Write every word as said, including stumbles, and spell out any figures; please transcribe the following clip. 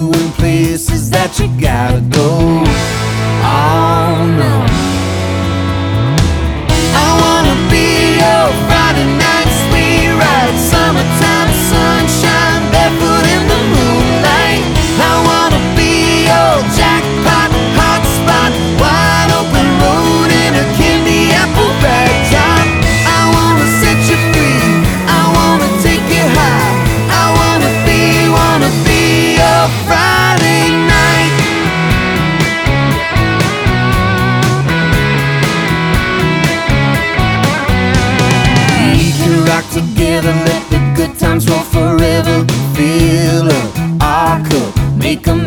you in places that you gotta go. Oh no, I wanna be your Friday night sweet ride, summertime sunshine, barefoot in the moonlight. I wanna be your jackpot hotspot, wide open road in a candy apple backdrop. I wanna set you free, I wanna take you high. I wanna be, wanna be your Friday night. We can rock together, let the good times roll forever. Fill up our cup, make 'em